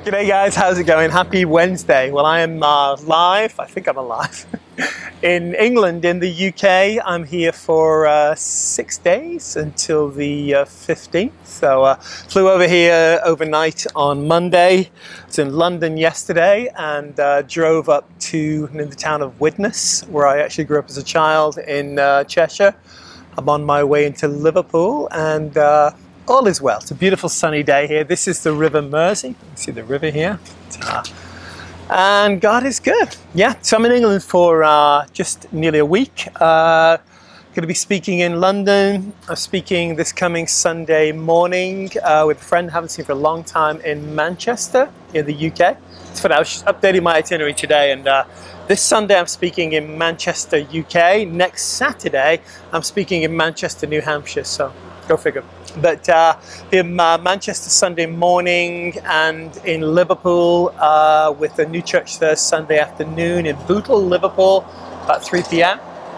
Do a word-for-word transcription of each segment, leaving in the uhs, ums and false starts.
G'day guys, how's it going? Happy Wednesday. Well, I am uh, live, I think I'm alive, in England, in the U K. I'm here for uh, six days until the uh, fifteenth. So uh, flew over here overnight on Monday. I was in London yesterday and uh, drove up to in the town of Widnes, where I actually grew up as a child in uh, Cheshire. I'm on my way into Liverpool and uh, all is well. It's a beautiful sunny day here. This is the River Mersey. You can see the river here. Uh, and God is good. Yeah, so I'm in England for uh, just nearly a week. Uh, going to be speaking in London. I'm speaking this coming Sunday morning uh, with a friend I haven't seen for a long time in Manchester in the U K. It's funny, I was just updating my itinerary today, and uh, this Sunday I'm speaking in Manchester, U K. Next Saturday I'm speaking in Manchester, New Hampshire. So go figure. But uh, in uh, Manchester Sunday morning and in Liverpool uh, with the new church there Sunday afternoon in Bootle, Liverpool, about three p.m.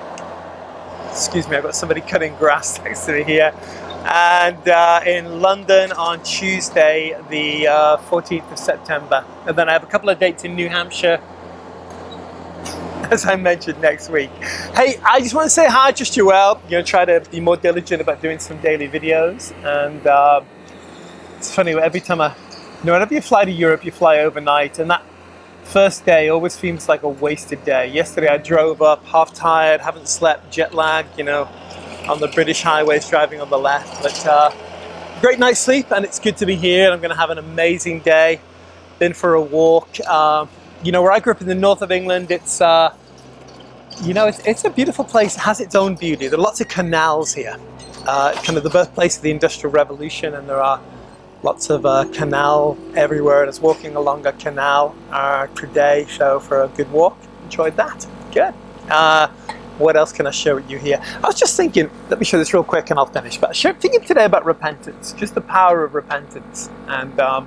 Excuse me, I've got somebody cutting grass next to me here. And uh, in London on Tuesday, the uh, fourteenth of September. And then I have a couple of dates in New Hampshire, as I mentioned, next week. Hey, I just want to say hi, just you well. I'm going to try to be more diligent about doing some daily videos. And uh, it's funny, every time I, you know, whenever you fly to Europe, you fly overnight, and that first day always seems like a wasted day. Yesterday I drove up, half tired, haven't slept, jet lagged, you know, on the British highways, driving on the left. But uh, great night's sleep, and it's good to be here. I'm going to have an amazing day. Been for a walk. Uh, You know, where I grew up in the north of England, it's, uh, you know, it's, it's a beautiful place. It has its own beauty. There are lots of canals here. Uh, kind of the birthplace of the Industrial Revolution, and there are lots of uh, canal everywhere. And I was walking along a canal uh, today, so for a good walk. Enjoyed that. Good. Uh, what else can I share with you here? I was just thinking, let me show this real quick and I'll finish. But I'm thinking today about repentance, just the power of repentance. And, um,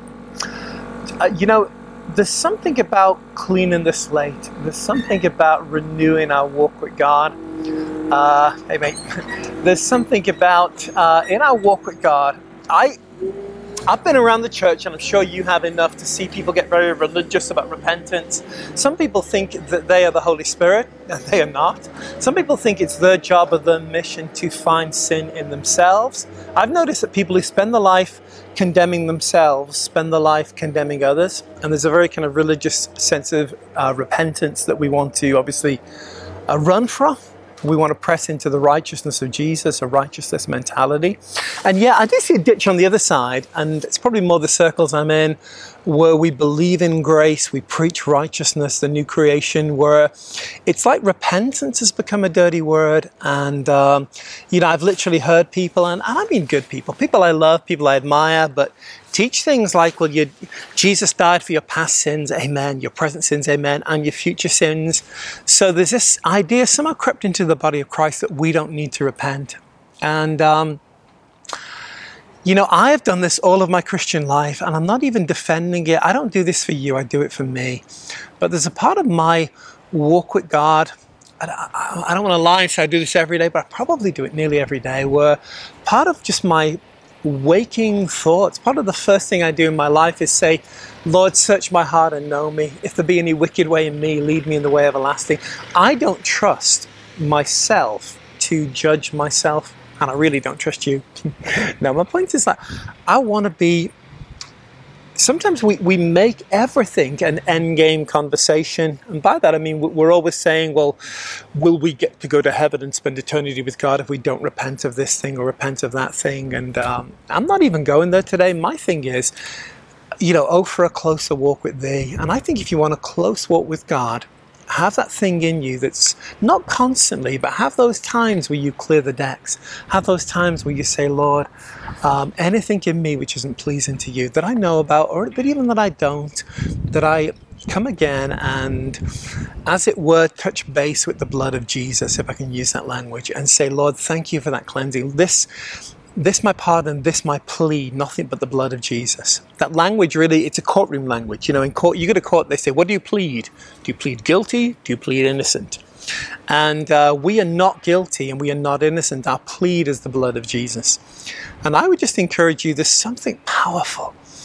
uh, you know, there's something about cleaning the slate. There's something about renewing our walk with God. Uh, hey mate, there's something about uh, in our walk with God. I, I've been around the church, and I'm sure you have enough to see people get very religious about repentance. Some people think that they are the Holy Spirit, and they are not. Some people think it's their job or their mission to find sin in themselves. I've noticed that people who spend their life condemning themselves spend their life condemning others, and there's a very kind of religious sense of uh, repentance that we want to obviously uh, run from. We want to press into the righteousness of Jesus, a righteousness mentality. And yeah, I do see a ditch on the other side, and it's probably more the circles I'm in, where we believe in grace, we preach righteousness, the new creation, where it's like repentance has become a dirty word. And, um, you know, I've literally heard people, and I mean good people, people I love, people I admire, but teach things like, well, you, Jesus died for your past sins, amen, your present sins, amen, and your future sins. So there's this idea somehow crept into the body of Christ that we don't need to repent. And, um, you know, I have done this all of my Christian life, and I'm not even defending it. I don't do this for you, I do it for me. But there's a part of my walk with God, I, I, I don't want to lie and say I do this every day, but I probably do it nearly every day, where part of just my waking thoughts, part of the first thing I do in my life is say, Lord, search my heart and know me. If there be any wicked way in me, lead me in the way everlasting. I don't trust myself to judge myself, and I really don't trust you. No, my point is that I want to be, sometimes we, we make everything an end game conversation. And by that, I mean, we're always saying, well, will we get to go to heaven and spend eternity with God if we don't repent of this thing or repent of that thing? And um, I'm not even going there today. My thing is, you know, oh, for a closer walk with thee. And I think if you want a close walk with God, have that thing in you that's not constantly, but have those times where you clear the decks. Have those times where you say, Lord, um, anything in me which isn't pleasing to you that I know about, or but even that I don't, that I come again and, as it were, touch base with the blood of Jesus, if I can use that language, and say, Lord, thank you for that cleansing. This This my pardon, this my plea, nothing but the blood of Jesus. That language really, it's a courtroom language. You know, in court, you go to court, they say, what do you plead? Do you plead guilty? Do you plead innocent? And uh, we are not guilty and we are not innocent. Our plea is the blood of Jesus. And I would just encourage you, there's something powerful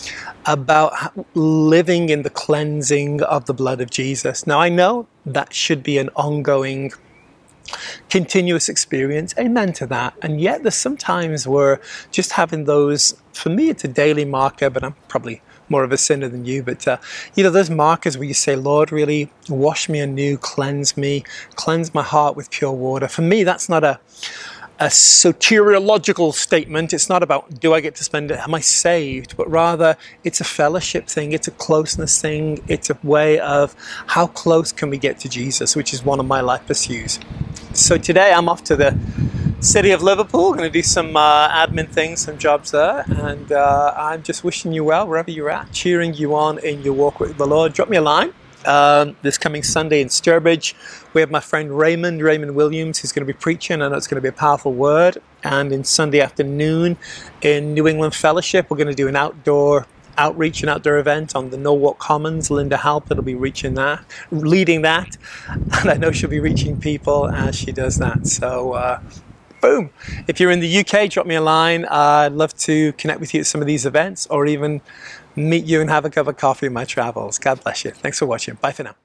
about living in the cleansing of the blood of Jesus. Now, I know that should be an ongoing, continuous experience. Amen to that. And yet there's sometimes where just having those, for me, it's a daily marker, but I'm probably more of a sinner than you, but uh, you know, those markers where you say, Lord, really wash me anew, cleanse me, cleanse my heart with pure water. For me, that's not a a soteriological statement. It's not about, do I get to spend it, am I saved? But rather, it's a fellowship thing, it's a closeness thing, it's a way of how close can we get to Jesus, which is one of my life pursuits. So today I'm off to the city of Liverpool, going to do some uh, admin things, some jobs there, and uh, I'm just wishing you well wherever you're at, cheering you on in your walk with the Lord. Drop me a line. Um, this coming Sunday in Sturbridge, we have my friend Raymond, Raymond Williams, who's going to be preaching. I know it's going to be a powerful word. And in Sunday afternoon in New England Fellowship, we're going to do an outdoor outreach, an outdoor event on the Norwalk Commons. Linda Halpert will be reaching that, leading that. And I know she'll be reaching people as she does that. So, uh, boom. If you're in the U K, drop me a line. Uh, I'd love to connect with you at some of these events, or even meet you and have a cup of coffee in my travels. God bless you. Thanks for watching. Bye for now.